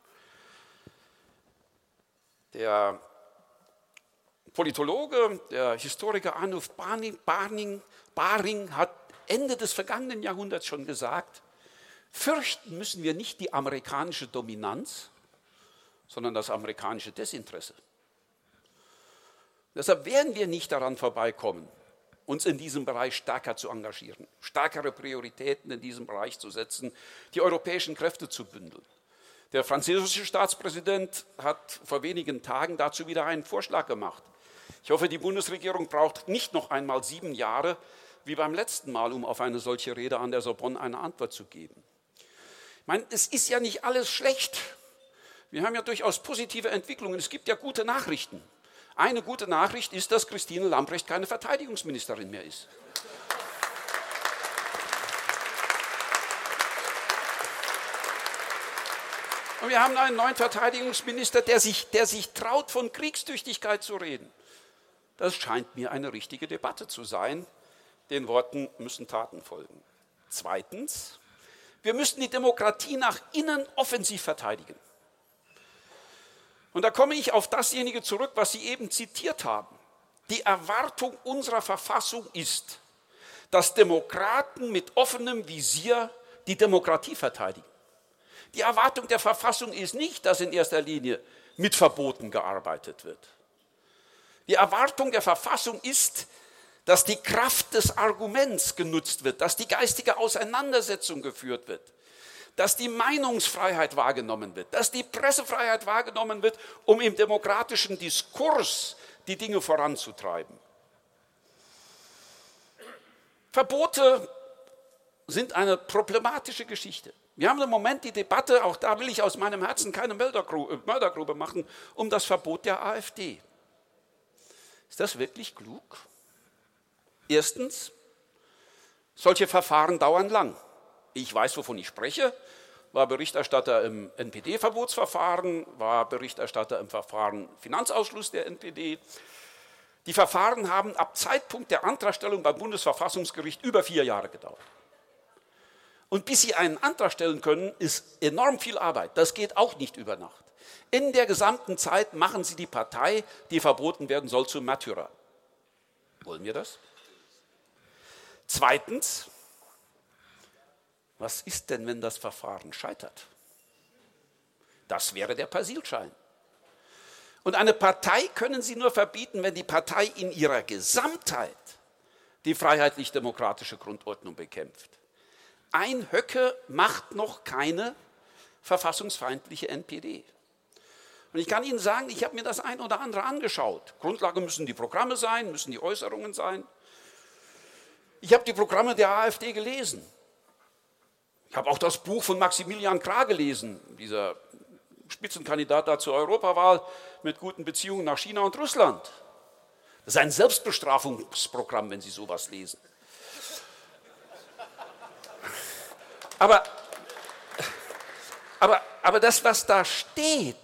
Der Politologe, der Historiker Arnulf Baring hat Ende des vergangenen Jahrhunderts schon gesagt, fürchten müssen wir nicht die amerikanische Dominanz, sondern das amerikanische Desinteresse. Deshalb werden wir nicht daran vorbeikommen, uns in diesem Bereich stärker zu engagieren, stärkere Prioritäten in diesem Bereich zu setzen, die europäischen Kräfte zu bündeln. Der französische Staatspräsident hat vor wenigen Tagen dazu wieder einen Vorschlag gemacht. Ich hoffe, die Bundesregierung braucht nicht noch einmal 7 Jahre, wie beim letzten Mal, um auf eine solche Rede an der Sorbonne eine Antwort zu geben. Ich meine, es ist ja nicht alles schlecht. Wir haben ja durchaus positive Entwicklungen. Es gibt ja gute Nachrichten. Eine gute Nachricht ist, dass Christine Lambrecht keine Verteidigungsministerin mehr ist. Und wir haben einen neuen Verteidigungsminister, der sich traut, von Kriegstüchtigkeit zu reden. Das scheint mir eine richtige Debatte zu sein. Den Worten müssen Taten folgen. Zweitens, wir müssen die Demokratie nach innen offensiv verteidigen. Und da komme ich auf dasjenige zurück, was Sie eben zitiert haben. Die Erwartung unserer Verfassung ist, dass Demokraten mit offenem Visier die Demokratie verteidigen. Die Erwartung der Verfassung ist nicht, dass in erster Linie mit Verboten gearbeitet wird. Die Erwartung der Verfassung ist, dass die Kraft des Arguments genutzt wird, dass die geistige Auseinandersetzung geführt wird, dass die Meinungsfreiheit wahrgenommen wird, dass die Pressefreiheit wahrgenommen wird, um im demokratischen Diskurs die Dinge voranzutreiben. Verbote sind eine problematische Geschichte. Wir haben im Moment die Debatte, auch da will ich aus meinem Herzen keine Mördergrube machen, um das Verbot der AfD. Ist das wirklich klug? Erstens, solche Verfahren dauern lang. Ich weiß, wovon ich spreche, war Berichterstatter im NPD-Verbotsverfahren, war Berichterstatter im Verfahren Finanzausschluss der NPD. Die Verfahren haben ab Zeitpunkt der Antragstellung beim Bundesverfassungsgericht über 4 Jahre gedauert. Und bis Sie einen Antrag stellen können, ist enorm viel Arbeit. Das geht auch nicht über Nacht. In der gesamten Zeit machen Sie die Partei, die verboten werden soll, zum Märtyrer. Wollen wir das? Zweitens, was ist denn, wenn das Verfahren scheitert? Das wäre der Persilschein. Und eine Partei können Sie nur verbieten, wenn die Partei in ihrer Gesamtheit die freiheitlich-demokratische Grundordnung bekämpft. Ein Höcke macht noch keine verfassungsfeindliche NPD. Und ich kann Ihnen sagen, ich habe mir das ein oder andere angeschaut. Grundlage müssen die Programme sein, müssen die Äußerungen sein. Ich habe die Programme der AfD gelesen. Ich habe auch das Buch von Maximilian Krah gelesen, dieser Spitzenkandidat da zur Europawahl mit guten Beziehungen nach China und Russland. Das ist ein Selbstbestrafungsprogramm, wenn Sie sowas lesen. Aber das, was da steht,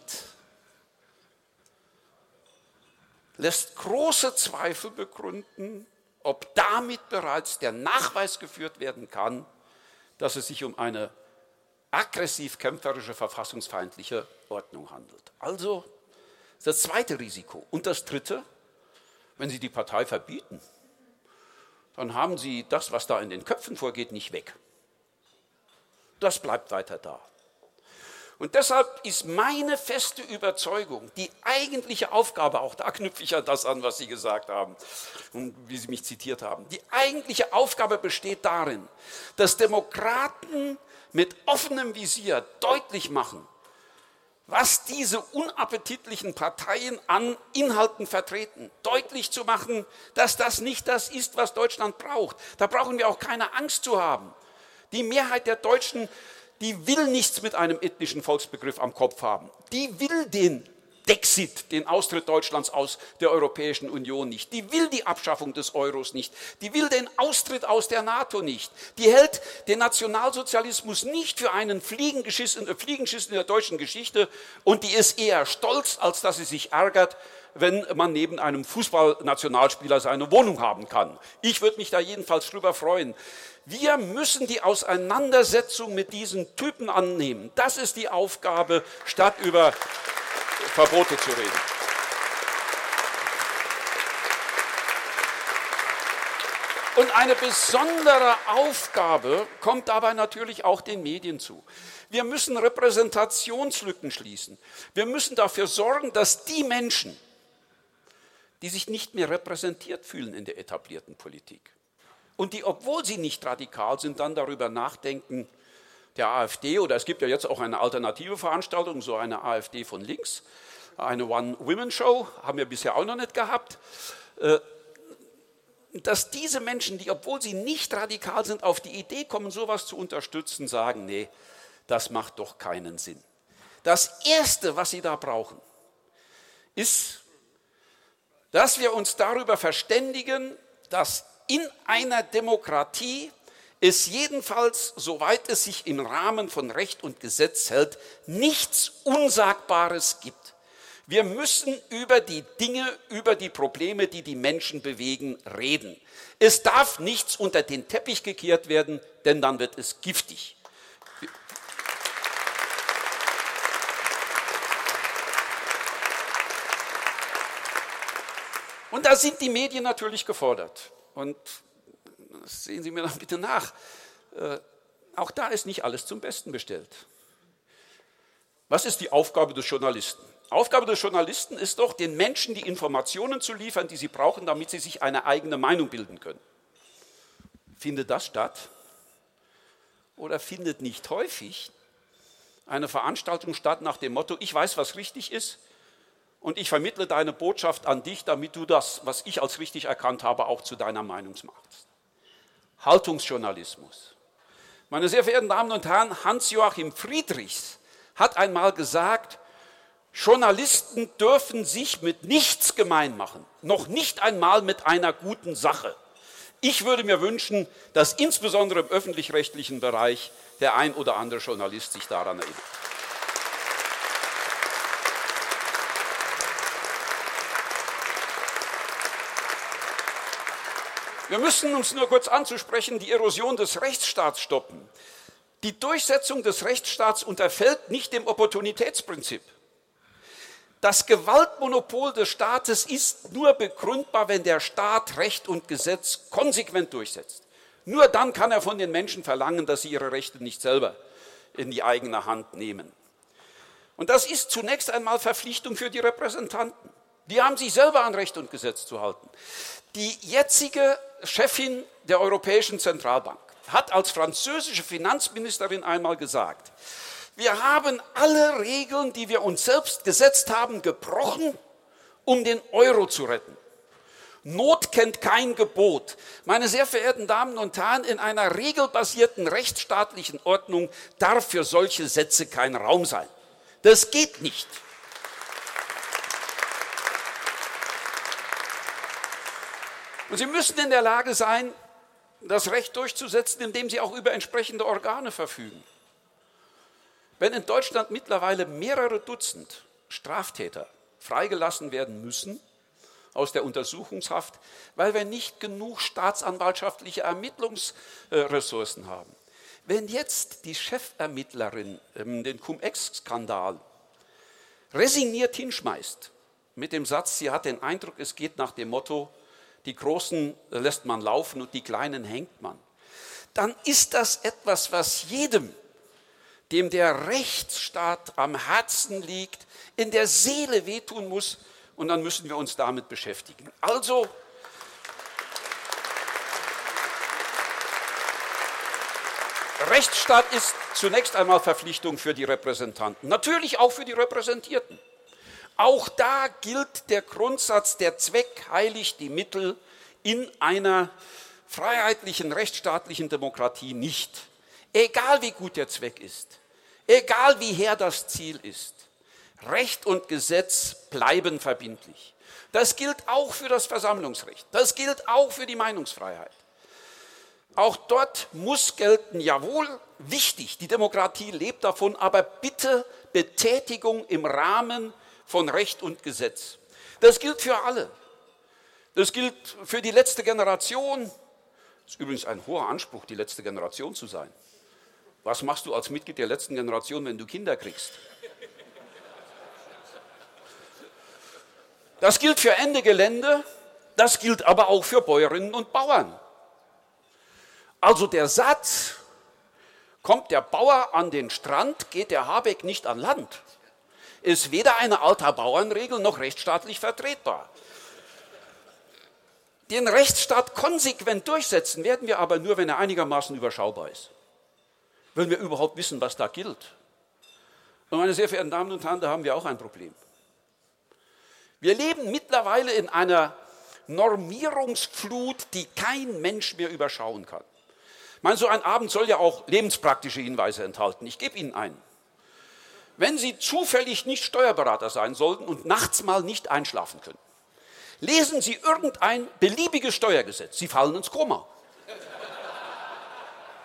lässt große Zweifel begründen, ob damit bereits der Nachweis geführt werden kann, dass es sich um eine aggressiv-kämpferische, verfassungsfeindliche Ordnung handelt. Also das zweite Risiko. Und das dritte, wenn Sie die Partei verbieten, dann haben Sie das, was da in den Köpfen vorgeht, nicht weg. Das bleibt weiter da. Und deshalb ist meine feste Überzeugung, die eigentliche Aufgabe, auch da knüpfe ich an das an, was Sie gesagt haben und wie Sie mich zitiert haben, die eigentliche Aufgabe besteht darin, dass Demokraten mit offenem Visier deutlich machen, was diese unappetitlichen Parteien an Inhalten vertreten. Deutlich zu machen, dass das nicht das ist, was Deutschland braucht. Da brauchen wir auch keine Angst zu haben. Die Mehrheit der Deutschen, die will nichts mit einem ethnischen Volksbegriff am Kopf haben. Die will den Dexit, den Austritt Deutschlands aus der Europäischen Union nicht. Die will die Abschaffung des Euros nicht. Die will den Austritt aus der NATO nicht. Die hält den Nationalsozialismus nicht für einen Fliegenschiss in der deutschen Geschichte und die ist eher stolz, als dass sie sich ärgert, wenn man neben einem Fußballnationalspieler seine Wohnung haben kann. Ich würde mich da jedenfalls drüber freuen. Wir müssen die Auseinandersetzung mit diesen Typen annehmen. Das ist die Aufgabe, statt über Verbote zu reden. Und eine besondere Aufgabe kommt dabei natürlich auch den Medien zu. Wir müssen Repräsentationslücken schließen. Wir müssen dafür sorgen, dass die Menschen, die sich nicht mehr repräsentiert fühlen in der etablierten Politik und die, obwohl sie nicht radikal sind, dann darüber nachdenken, der AfD, oder es gibt ja jetzt auch eine alternative Veranstaltung, so eine AfD von links, eine One-Women-Show, haben wir bisher auch noch nicht gehabt, dass diese Menschen, die, obwohl sie nicht radikal sind, auf die Idee kommen, sowas zu unterstützen, sagen, nee, das macht doch keinen Sinn. Das Erste, was sie da brauchen, ist, dass wir uns darüber verständigen, dass in einer Demokratie es jedenfalls, soweit es sich im Rahmen von Recht und Gesetz hält, nichts Unsagbares gibt. Wir müssen über die Dinge, über die Probleme, die die Menschen bewegen, reden. Es darf nichts unter den Teppich gekehrt werden, denn dann wird es giftig. Und da sind die Medien natürlich gefordert. Und sehen Sie mir dann bitte nach. Auch da ist nicht alles zum Besten bestellt. Was ist die Aufgabe des Journalisten? Aufgabe des Journalisten ist doch, den Menschen die Informationen zu liefern, die sie brauchen, damit sie sich eine eigene Meinung bilden können. Findet das statt? Oder findet nicht häufig eine Veranstaltung statt nach dem Motto, ich weiß, was richtig ist und ich vermittle deine Botschaft an dich, damit du das, was ich als richtig erkannt habe, auch zu deiner Meinung machst? Haltungsjournalismus. Meine sehr verehrten Damen und Herren, Hans-Joachim Friedrichs hat einmal gesagt, Journalisten dürfen sich mit nichts gemein machen, noch nicht einmal mit einer guten Sache. Ich würde mir wünschen, dass insbesondere im öffentlich-rechtlichen Bereich der ein oder andere Journalist sich daran erinnert. Wir müssen uns nur kurz anzusprechen, die Erosion des Rechtsstaats stoppen. Die Durchsetzung des Rechtsstaats unterfällt nicht dem Opportunitätsprinzip. Das Gewaltmonopol des Staates ist nur begründbar, wenn der Staat Recht und Gesetz konsequent durchsetzt. Nur dann kann er von den Menschen verlangen, dass sie ihre Rechte nicht selber in die eigene Hand nehmen. Und das ist zunächst einmal Verpflichtung für die Repräsentanten. Die haben sich selber an Recht und Gesetz zu halten. Die jetzige Chefin der Europäischen Zentralbank hat als französische Finanzministerin einmal gesagt, wir haben alle Regeln, die wir uns selbst gesetzt haben, gebrochen, um den Euro zu retten. Not kennt kein Gebot. Meine sehr verehrten Damen und Herren, in einer regelbasierten rechtsstaatlichen Ordnung darf für solche Sätze kein Raum sein. Das geht nicht. Und Sie müssen in der Lage sein, das Recht durchzusetzen, indem Sie auch über entsprechende Organe verfügen. Wenn in Deutschland mittlerweile mehrere Dutzend Straftäter freigelassen werden müssen aus der Untersuchungshaft, weil wir nicht genug staatsanwaltschaftliche Ermittlungsressourcen haben. Wenn jetzt die Chefermittlerin den Cum-Ex-Skandal resigniert hinschmeißt mit dem Satz, sie hat den Eindruck, es geht nach dem Motto, die Großen lässt man laufen und die Kleinen hängt man, dann ist das etwas, was jedem, dem der Rechtsstaat am Herzen liegt, in der Seele wehtun muss, und dann müssen wir uns damit beschäftigen. Also, Rechtsstaat ist zunächst einmal Verpflichtung für die Repräsentanten, natürlich auch für die Repräsentierten. Auch da gilt der Grundsatz, der Zweck heiligt die Mittel in einer freiheitlichen, rechtsstaatlichen Demokratie nicht. Egal wie gut der Zweck ist, egal wie hehr das Ziel ist, Recht und Gesetz bleiben verbindlich. Das gilt auch für das Versammlungsrecht, das gilt auch für die Meinungsfreiheit. Auch dort muss gelten, jawohl, wichtig, die Demokratie lebt davon, aber bitte Betätigung im Rahmen von Recht und Gesetz. Das gilt für alle. Das gilt für die letzte Generation. Das ist übrigens ein hoher Anspruch, die letzte Generation zu sein. Was machst du als Mitglied der letzten Generation, wenn du Kinder kriegst? Das gilt für Ende Gelände, das gilt aber auch für Bäuerinnen und Bauern. Also der Satz, kommt der Bauer an den Strand, geht der Habeck nicht an Land, ist weder eine alte Bauernregel noch rechtsstaatlich vertretbar. Den Rechtsstaat konsequent durchsetzen werden wir aber nur, wenn er einigermaßen überschaubar ist. Wenn wir überhaupt wissen, was da gilt. Und meine sehr verehrten Damen und Herren, da haben wir auch ein Problem. Wir leben mittlerweile in einer Normierungsflut, die kein Mensch mehr überschauen kann. Ich meine, so ein Abend soll ja auch lebenspraktische Hinweise enthalten. Ich gebe Ihnen einen. Wenn Sie zufällig nicht Steuerberater sein sollten und nachts mal nicht einschlafen können, lesen Sie irgendein beliebiges Steuergesetz, Sie fallen ins Koma.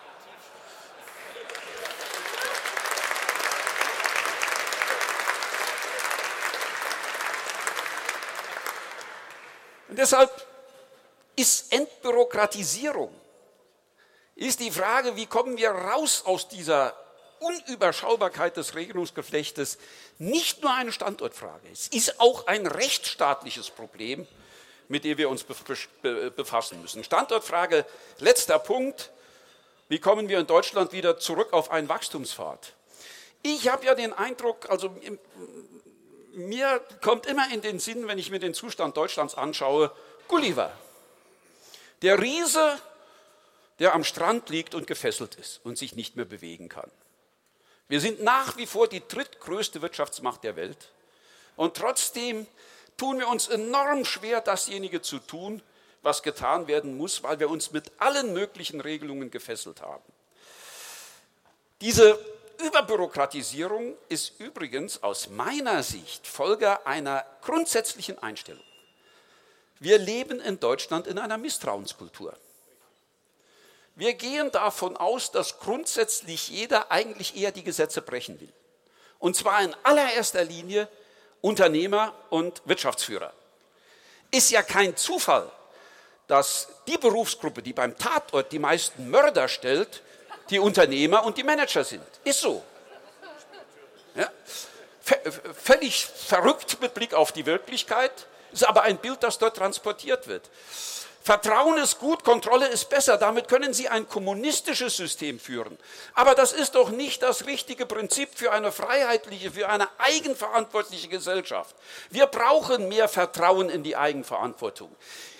Und deshalb ist Entbürokratisierung, ist die Frage, wie kommen wir raus aus dieser Unüberschaubarkeit des Regelungsgeflechtes, nicht nur eine Standortfrage. Es ist auch ein rechtsstaatliches Problem, mit dem wir uns befassen müssen. Standortfrage, letzter Punkt. Wie kommen wir in Deutschland wieder zurück auf einen Wachstumspfad? Ich habe ja den Eindruck, also mir kommt immer in den Sinn, wenn ich mir den Zustand Deutschlands anschaue, Gulliver. Der Riese, der am Strand liegt und gefesselt ist und sich nicht mehr bewegen kann. Wir sind nach wie vor die drittgrößte Wirtschaftsmacht der Welt und trotzdem tun wir uns enorm schwer, dasjenige zu tun, was getan werden muss, weil wir uns mit allen möglichen Regelungen gefesselt haben. Diese Überbürokratisierung ist übrigens aus meiner Sicht Folge einer grundsätzlichen Einstellung. Wir leben in Deutschland in einer Misstrauenskultur. Wir gehen davon aus, dass grundsätzlich jeder eigentlich eher die Gesetze brechen will. Und zwar in allererster Linie Unternehmer und Wirtschaftsführer. Ist ja kein Zufall, dass die Berufsgruppe, die beim Tatort die meisten Mörder stellt, die Unternehmer und die Manager sind. Ist so. Ja? Völlig verrückt mit Blick auf die Wirklichkeit, ist aber ein Bild, das dort transportiert wird. Vertrauen ist gut, Kontrolle ist besser. Damit können Sie ein kommunistisches System führen. Aber das ist doch nicht das richtige Prinzip für eine freiheitliche, für eine eigenverantwortliche Gesellschaft. Wir brauchen mehr Vertrauen in die Eigenverantwortung.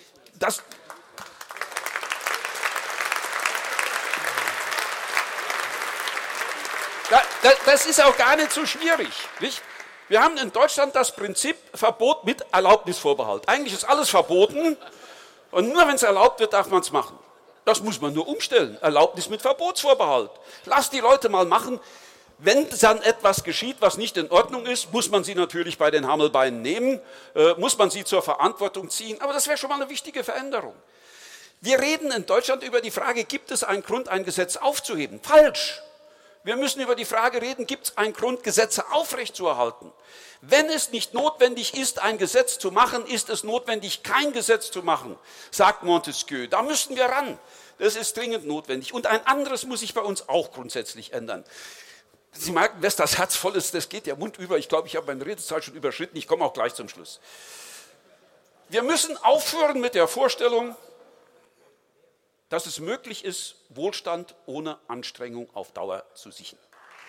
Das ist auch gar nicht so schwierig. Nicht? Wir haben in Deutschland das Prinzip Verbot mit Erlaubnisvorbehalt. Eigentlich ist alles verboten. Und nur wenn es erlaubt wird, darf man es machen. Das muss man nur umstellen. Erlaubnis mit Verbotsvorbehalt. Lass die Leute mal machen. Wenn dann etwas geschieht, was nicht in Ordnung ist, muss man sie natürlich bei den Hammelbeinen nehmen, muss man sie zur Verantwortung ziehen. Aber das wäre schon mal eine wichtige Veränderung. Wir reden in Deutschland über die Frage, gibt es einen Grund, ein Gesetz aufzuheben? Falsch. Wir müssen über die Frage reden, gibt es einen Grund, Gesetze aufrechtzuerhalten? Wenn es nicht notwendig ist, ein Gesetz zu machen, ist es notwendig, kein Gesetz zu machen, sagt Montesquieu. Da müssen wir ran. Das ist dringend notwendig. Und ein anderes muss sich bei uns auch grundsätzlich ändern. Sie merken, dass das Herz voll ist, das geht der Mund über. Ich glaube, ich habe meine Redezeit schon überschritten. Ich komme auch gleich zum Schluss. Wir müssen aufhören mit der Vorstellung, dass es möglich ist, Wohlstand ohne Anstrengung auf Dauer zu sichern.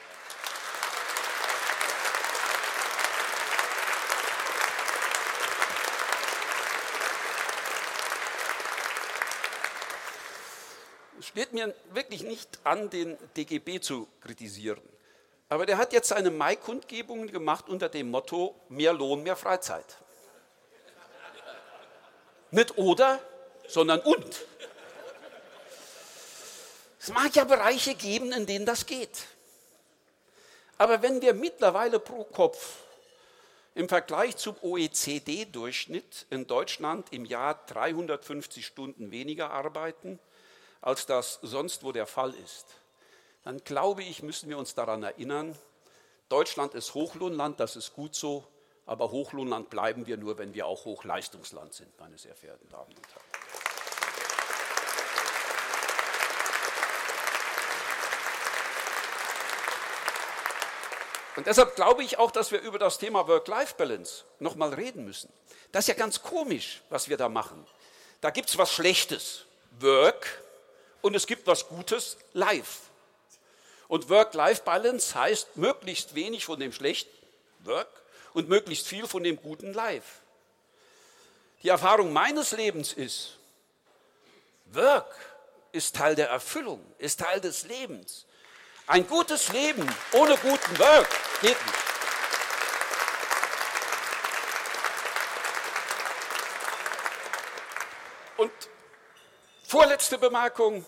Es steht mir wirklich nicht an, den DGB zu kritisieren. Aber der hat jetzt seine Mai-Kundgebungen gemacht unter dem Motto, mehr Lohn, mehr Freizeit. Nicht oder, sondern und. Es mag ja Bereiche geben, in denen das geht. Aber wenn wir mittlerweile pro Kopf im Vergleich zum OECD-Durchschnitt in Deutschland im Jahr 350 Stunden weniger arbeiten, als das sonst wo der Fall ist, dann glaube ich, müssen wir uns daran erinnern, Deutschland ist Hochlohnland, das ist gut so, aber Hochlohnland bleiben wir nur, wenn wir auch Hochleistungsland sind, meine sehr verehrten Damen und Herren. Und deshalb glaube ich auch, dass wir über das Thema Work-Life-Balance nochmal reden müssen. Das ist ja ganz komisch, was wir da machen. Da gibt es was Schlechtes, Work, und es gibt was Gutes, Life. Und Work-Life-Balance heißt möglichst wenig von dem schlechten Work und möglichst viel von dem guten Life. Die Erfahrung meines Lebens ist, Work ist Teil der Erfüllung, ist Teil des Lebens. Ein gutes Leben ohne guten Work geht nicht. Und vorletzte Bemerkung.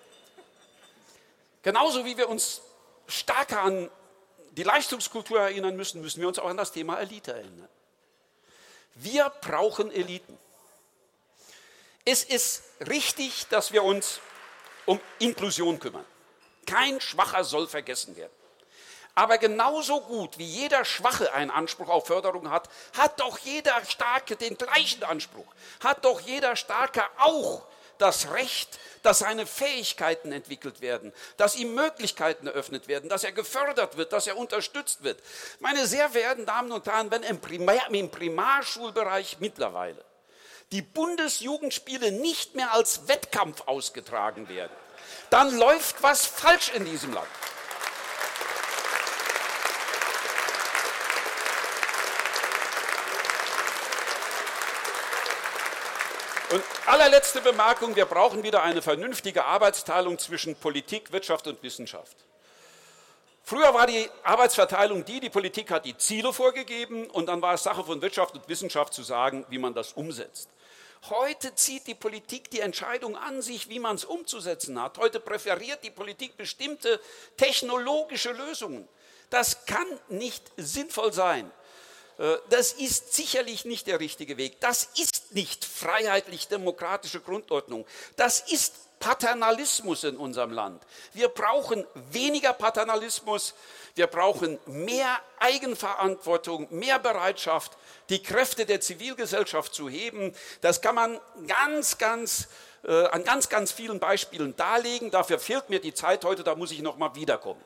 Genauso wie wir uns stärker an die Leistungskultur erinnern müssen, müssen wir uns auch an das Thema Elite erinnern. Wir brauchen Eliten. Es ist richtig, dass wir uns um Inklusion kümmern. Kein Schwacher soll vergessen werden. Aber genauso gut wie jeder Schwache einen Anspruch auf Förderung hat, hat doch jeder Starke den gleichen Anspruch. Hat doch jeder Starke auch das Recht, dass seine Fähigkeiten entwickelt werden, dass ihm Möglichkeiten eröffnet werden, dass er gefördert wird, dass er unterstützt wird. Meine sehr verehrten Damen und Herren, wenn im Primarschulbereich mittlerweile die Bundesjugendspiele nicht mehr als Wettkampf ausgetragen werden, dann läuft was falsch in diesem Land. Und allerletzte Bemerkung, wir brauchen wieder eine vernünftige Arbeitsteilung zwischen Politik, Wirtschaft und Wissenschaft. Früher war die Arbeitsverteilung die Politik hat die Ziele vorgegeben und dann war es Sache von Wirtschaft und Wissenschaft zu sagen, wie man das umsetzt. Heute zieht die Politik die Entscheidung an sich, wie man es umzusetzen hat. Heute präferiert die Politik bestimmte technologische Lösungen. Das kann nicht sinnvoll sein. Das ist sicherlich nicht der richtige Weg. Das ist nicht freiheitlich-demokratische Grundordnung. Das ist Paternalismus in unserem Land. Wir brauchen weniger Paternalismus, wir brauchen mehr Eigenverantwortung, mehr Bereitschaft, die Kräfte der Zivilgesellschaft zu heben. Das kann man an ganz vielen Beispielen darlegen. Dafür fehlt mir die Zeit heute, da muss ich noch mal wiederkommen.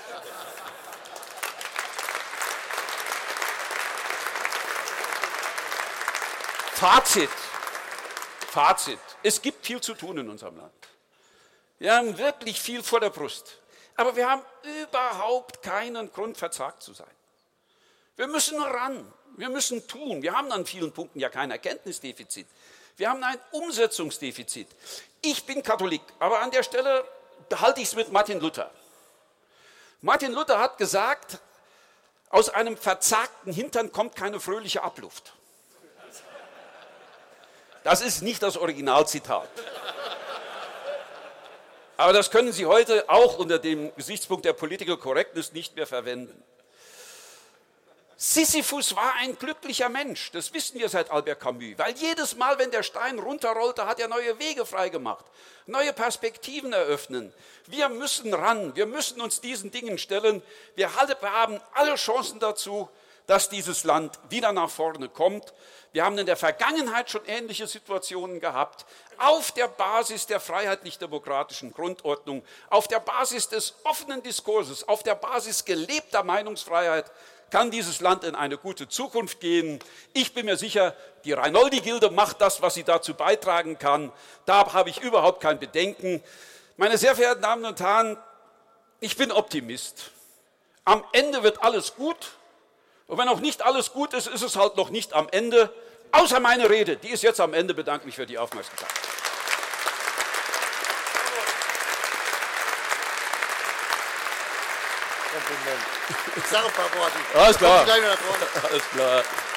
Fazit. Es gibt viel zu tun in unserem Land. Wir haben wirklich viel vor der Brust. Aber wir haben überhaupt keinen Grund, verzagt zu sein. Wir müssen ran, wir müssen tun. Wir haben an vielen Punkten ja kein Erkenntnisdefizit. Wir haben ein Umsetzungsdefizit. Ich bin Katholik, aber an der Stelle halte ich es mit Martin Luther. Martin Luther hat gesagt, aus einem verzagten Hintern kommt keine fröhliche Abluft. Das ist nicht das Originalzitat. Aber das können Sie heute auch unter dem Gesichtspunkt der Political Correctness nicht mehr verwenden. Sisyphus war ein glücklicher Mensch, das wissen wir seit Albert Camus, weil jedes Mal, wenn der Stein runterrollte, hat er neue Wege freigemacht, neue Perspektiven eröffnen. Wir müssen ran, wir müssen uns diesen Dingen stellen. Wir haben alle Chancen dazu, dass dieses Land wieder nach vorne kommt. Wir haben in der Vergangenheit schon ähnliche Situationen gehabt, auf der Basis der freiheitlich-demokratischen Grundordnung, auf der Basis des offenen Diskurses, auf der Basis gelebter Meinungsfreiheit kann dieses Land in eine gute Zukunft gehen. Ich bin mir sicher, die Reinoldi-Gilde macht das, was sie dazu beitragen kann. Da habe ich überhaupt kein Bedenken. Meine sehr verehrten Damen und Herren, ich bin Optimist. Am Ende wird alles gut. Und wenn auch nicht alles gut ist, ist es halt noch nicht am Ende. Außer meine Rede, die ist jetzt am Ende. Bedanke mich für die Aufmerksamkeit. Kompliment. Ich sage ein paar Worte. Alles klar. Alles klar.